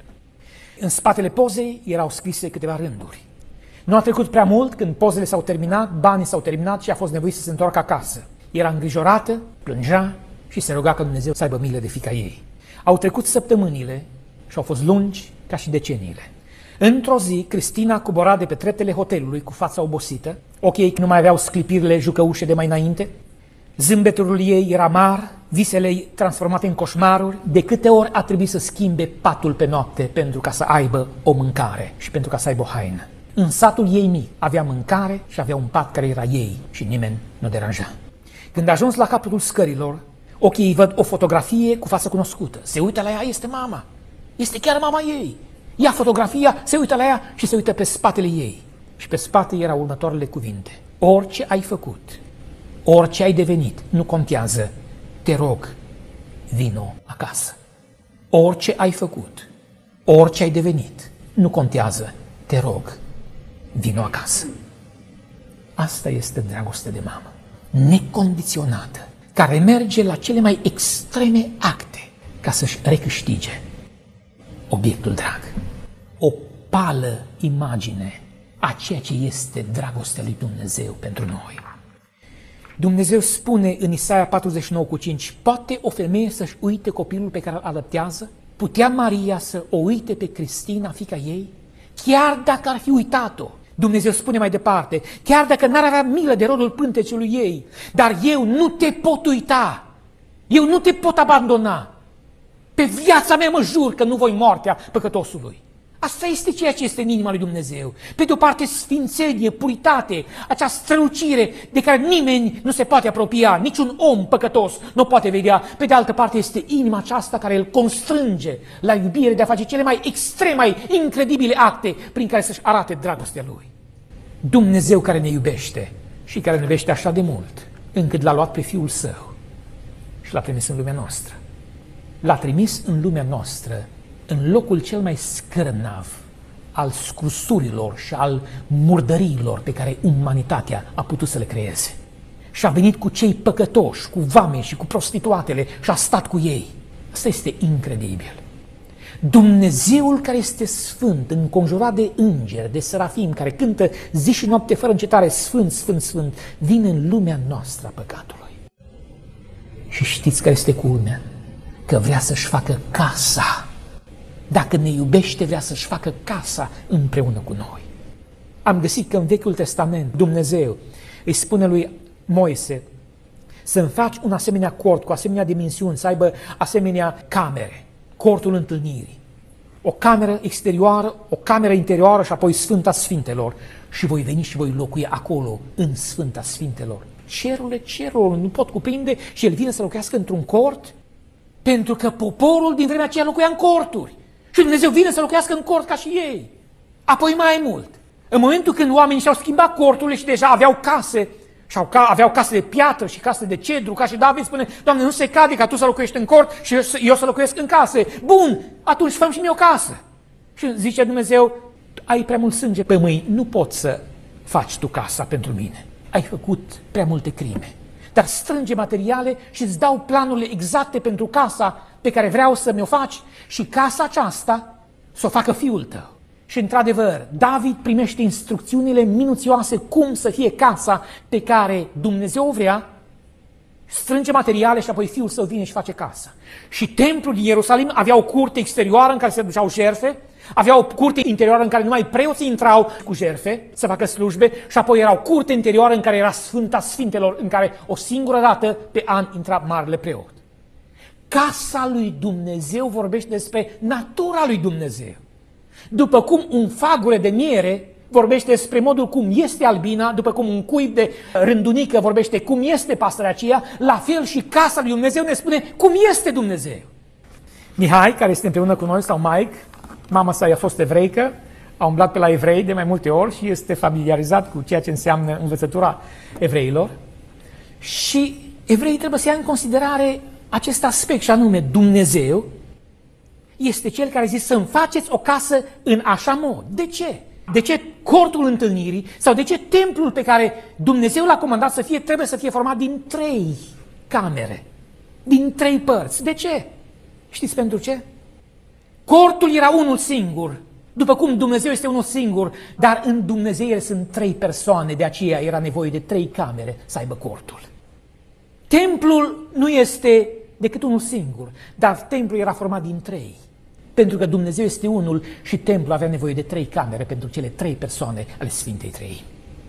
În spatele pozei erau scrise câteva rânduri. Nu a trecut prea mult când pozele s-au terminat, banii s-au terminat și a fost nevoit să se întoarcă acasă. Era îngrijorată, plângea și se ruga ca Dumnezeu să aibă milă de fiica ei. Au trecut săptămânile și au fost lungi ca și deceniile. Într-o zi, Cristina cobora de pe treptele hotelului cu fața obosită, ochii ei nu mai aveau sclipirile jucăușe de mai înainte, zâmbetul ei era mar, visele ei transformate în coșmaruri, de câte ori a trebuit să schimbe patul pe noapte pentru ca să aibă o mâncare și pentru ca să aibă o haină. În satul ei mic avea mâncare și avea un pat care era ei și nimeni nu deranja. Când a ajuns la capătul scărilor, ochii ei văd o fotografie cu față cunoscută. Se uită la ea, este mama. Este chiar mama ei. Ia fotografia, se uită la ea și se uită pe spatele ei. Și pe spate erau următoarele cuvinte. Orice ai făcut, orice ai devenit, nu contează. Te rog, vino acasă. Orice ai făcut, Orice ai devenit, nu contează, te rog, vino acasă. Asta este dragoste de mamă, necondiționată, care merge la cele mai extreme acte ca să-și recâștige obiectul drag. O pală imagine a ceea ce este dragostea lui Dumnezeu pentru noi. Dumnezeu spune în Isaia 49:5, poate o femeie să-și uite copilul pe care îl alăptează? Putea Maria să o uite pe Cristina, fiica ei? Chiar dacă ar fi uitat-o, Dumnezeu spune mai departe, chiar dacă n-ar avea milă de rodul pântecelui ei, dar eu nu te pot uita, eu nu te pot abandona. Pe viața mea mă jur că nu voi moartea păcătosului. Asta este ceea ce este în inima lui Dumnezeu. Pe de o parte sfințenie, puritate, acea strălucire de care nimeni nu se poate apropia, niciun om păcătos nu poate vedea. Pe de altă parte este inima aceasta care îl constrânge la iubire de a face cele mai extreme, mai incredibile acte prin care să-și arate dragostea Lui. Dumnezeu care ne iubește și care ne iubește așa de mult, încât l-a luat pe Fiul Său și l-a trimis în lumea noastră. L-a trimis în lumea noastră în locul cel mai scârnav al scrusurilor și al murdăriilor pe care umanitatea a putut să le creeze. Și a venit cu cei păcătoși, cu vame și cu prostituatele și a stat cu ei. Asta este incredibil. Dumnezeul care este sfânt, înconjurat de îngeri, de serafim, care cântă zi și noapte fără încetare, sfânt, sfânt, sfânt, vine în lumea noastră a păcatului. Și știți care este culmea? Că vrea să-și facă casa. Dacă ne iubește, vrea să-și facă casa împreună cu noi. Am găsit că în Vechiul Testament Dumnezeu îi spune lui Moise să-mi faci un asemenea cort cu asemenea dimensiuni, să aibă asemenea camere, cortul întâlnirii. O cameră exterioară, o cameră interioară și apoi Sfânta Sfintelor. Și voi veni și voi locui acolo, în Sfânta Sfintelor. Cerurile cerului nu pot cuprinde și el vine să locuiască într-un cort, pentru că poporul din vremea aceea locuia în corturi. Și Dumnezeu vine să locuiască în cort ca și ei. Apoi mai mult, în momentul când oamenii și-au schimbat corturile și deja aveau case, și aveau case de piatră și case de cedru, ca și David spune, Doamne, nu se cade ca Tu să locuiești în cort și eu să locuiesc în case. Bun, atunci fă-mi și mie o casă. Și zice Dumnezeu, ai prea mult sânge pe mâini, nu poți să faci tu casa pentru mine. Ai făcut prea multe crime. Dar strânge materiale și îți dau planurile exacte pentru casa pe care vreau să mi-o faci și casa aceasta să o facă fiul tău. Și într-adevăr, David primește instrucțiunile minuțioase cum să fie casa pe care Dumnezeu o vrea, strânge materiale și apoi fiul său vine și face casa. Și templul din Ierusalim avea o curte exterioară în care se duceau jertfe, avea o curte interioară în care numai preoții intrau cu jertfe să facă slujbe și apoi era o curte interioară în care era Sfânta Sfintelor, în care o singură dată pe an intra marele preot. Casa lui Dumnezeu vorbește despre natura lui Dumnezeu. După cum un fagure de miere vorbește despre modul cum este albina, după cum un cuib de rândunică vorbește cum este pasărea aceea, la fel și casa lui Dumnezeu ne spune cum este Dumnezeu. Mihai, care este împreună cu noi, sau Mike, mama sa a fost evreică, a umblat pe la evrei de mai multe ori și este familiarizat cu ceea ce înseamnă învățătura evreilor. Și evreii trebuie să ia în considerare acest aspect, și anume Dumnezeu este Cel care zice să-mi faceți o casă în așa mod. De ce? De ce cortul întâlnirii sau de ce templul pe care Dumnezeu l-a comandat să fie trebuie să fie format din 3 camere, din 3 părți? De ce? Știți pentru ce? Cortul era unul singur, după cum Dumnezeu este unul singur, dar în Dumnezeu sunt 3 persoane, de aceea era nevoie de 3 camere să aibă cortul. Templul nu este decât unul singur, dar templul era format din 3. Pentru că Dumnezeu este unul și templul avea nevoie de 3 camere pentru cele 3 persoane ale Sfintei Treimi.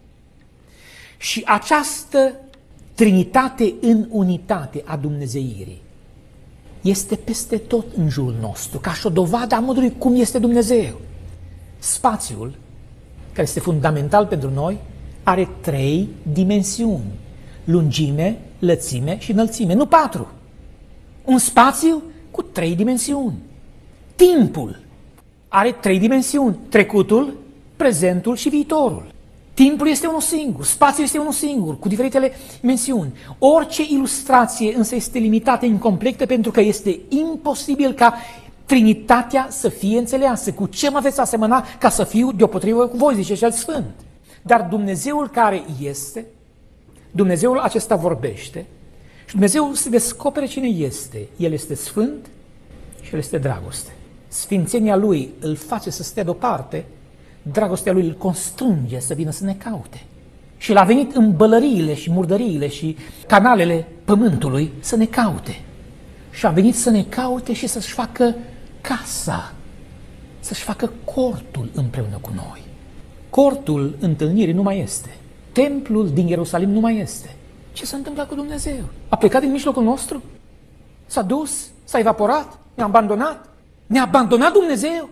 Și această trinitate în unitate a dumnezeirii este peste tot în jurul nostru, ca și o dovadă a modului cum este Dumnezeu. Spațiul, care este fundamental pentru noi, are 3 dimensiuni: lungime, lățime și înălțime, nu 4. Un spațiu cu 3 dimensiuni. Timpul are 3 dimensiuni: trecutul, prezentul și viitorul. Timpul este unul singur, spațiul este unul singur, cu diferitele dimensiuni. Orice ilustrație însă este limitată, incompletă, pentru că este imposibil ca Trinitatea să fie înțeleasă. Cu ce mă veți asemăna ca să fiu deopotrivă cu voi, zice cel Sfânt. Dar Dumnezeul care este, Dumnezeul acesta vorbește și Dumnezeu se descopere cine este. El este Sfânt și El este dragoste. Sfințenia Lui îl face să stea deoparte, dragostea Lui îl constrânge să vină să ne caute. Și El a venit în bălăriile și murdăriile și canalele pământului să ne caute. Și a venit să ne caute și să-și facă casa, să-și facă cortul împreună cu noi. Cortul întâlnirii nu mai este. Templul din Ierusalim nu mai este. Ce s-a întâmplat cu Dumnezeu? A plecat din mijlocul nostru? S-a dus? S-a evaporat? Ne-a abandonat? Ne-a abandonat Dumnezeu?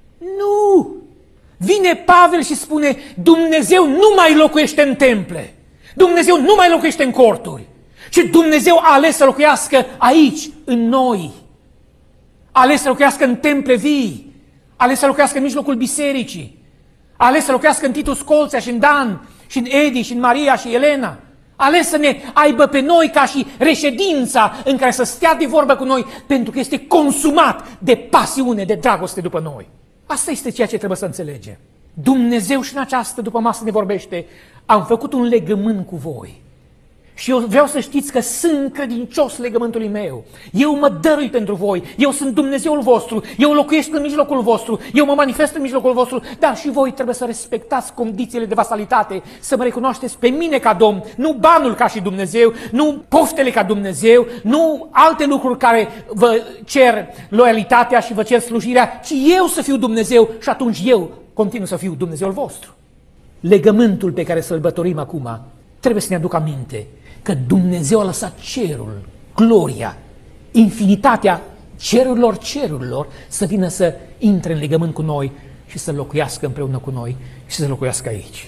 Nu! Vine Pavel și spune, Dumnezeu nu mai locuiește în temple. Dumnezeu nu mai locuiește în corturi. Și Dumnezeu a ales să locuiască aici, în noi. A ales să locuiască în temple vii. A ales să locuiască în mijlocul bisericii. A ales să locuiască în Titus Colțea și în Dan, și în Edi, și în Maria, și Elena. A ales să ne aibă pe noi ca și reședința în care să stea de vorbă cu noi, pentru că este consumat de pasiune, de dragoste după noi. Asta este ceea ce trebuie să înțelegem. Dumnezeu și în această după masă ne vorbește, am făcut un legământ cu voi. Și eu vreau să știți că sunt credincios legământului meu. Eu mă dărui pentru voi. Eu sunt Dumnezeul vostru. Eu locuiesc în mijlocul vostru. Eu mă manifest în mijlocul vostru. Dar și voi trebuie să respectați condițiile de vasalitate, să mă recunoașteți pe mine ca Domn, nu banul ca și Dumnezeu, nu poftele ca Dumnezeu, nu alte lucruri care vă cer loialitatea și vă cer slujirea, ci eu să fiu Dumnezeu și atunci eu continuu să fiu Dumnezeul vostru. Legământul pe care să-l bătorim acum trebuie să ne aducă aminte că Dumnezeu a lăsat cerul, gloria, infinitatea cerurilor să vină să intre în legământ cu noi și să locuiască împreună cu noi și să locuiască aici.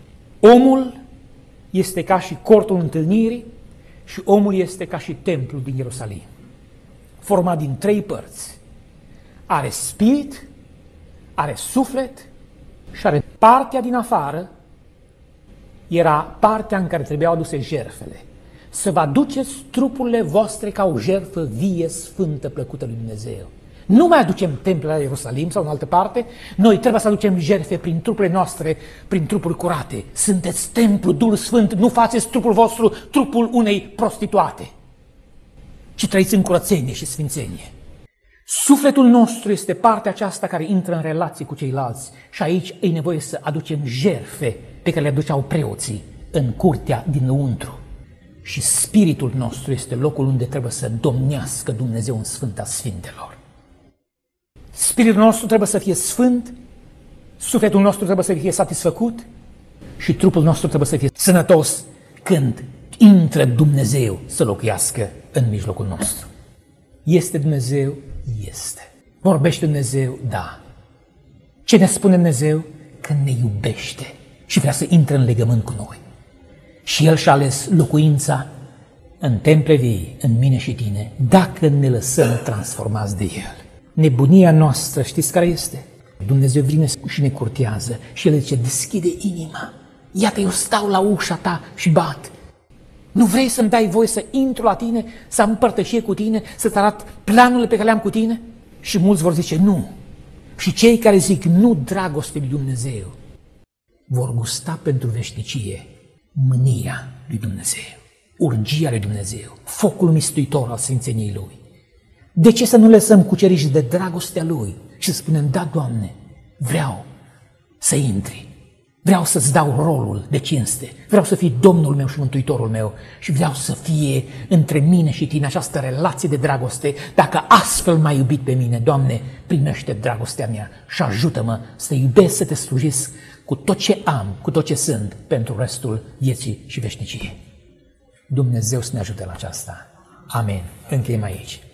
Omul este ca și cortul întâlnirii și omul este ca și templul din Ierusalim, format din 3 părți. Are spirit, are suflet și are partea din afară. Era partea în care trebuiau aduse jertfele. Să vă aduceți trupurile voastre ca o jertfă vie, sfântă, plăcută lui Dumnezeu. Nu mai aducem templele la Ierusalim sau în altă parte, noi trebuie să aducem jertfe prin trupurile noastre, prin trupuri curate. Sunteți templu, Duhul Sfânt, nu faceți trupul vostru trupul unei prostituate, ci trăiți în curățenie și sfințenie. Sufletul nostru este partea aceasta care intră în relații cu ceilalți și aici e nevoie să aducem jertfe pe care le aduceau preoții în curtea dinăuntru. Și spiritul nostru este locul unde trebuie să domnească Dumnezeu în Sfânta Sfintelor. Spiritul nostru trebuie să fie sfânt, sufletul nostru trebuie să fie satisfăcut și trupul nostru trebuie să fie sănătos când intră Dumnezeu să locuiască în mijlocul nostru. Este Dumnezeu? Este. Vorbește Dumnezeu? Da. Ce ne spune Dumnezeu? Că ne iubește și vrea să intre în legământ cu noi. Și El și-a ales locuința în temple vii, în mine și tine, dacă ne lăsăm transformați de El. Nebunia noastră, știți care este? Dumnezeu vine și ne curtează și El zice, deschide inima. Iată, eu stau la ușa ta și bat. Nu vrei să-mi dai voie să intru la tine, să am împărtășie cu tine, să-ți arăt planurile pe care le am cu tine? Și mulți vor zice nu. Și cei care zic nu dragostei lui Dumnezeu vor gusta pentru veșnicie mânia lui Dumnezeu, urgia lui Dumnezeu, focul mistuitor al sfințeniei Lui. De ce să nu lăsăm cuceriși de dragostea Lui și să spunem, da, Doamne, vreau să intri, vreau să-ți dau rolul de cinste, vreau să fii Domnul meu și Mântuitorul meu și vreau să fie între mine și tine această relație de dragoste. Dacă astfel m-ai iubit pe mine, Doamne, primește dragostea mea și ajută-mă să te iubesc, să te slujesc cu tot ce am, cu tot ce sunt, pentru restul vieții și veșniciei. Dumnezeu să ne ajute la aceasta. Amen. Încheiem aici.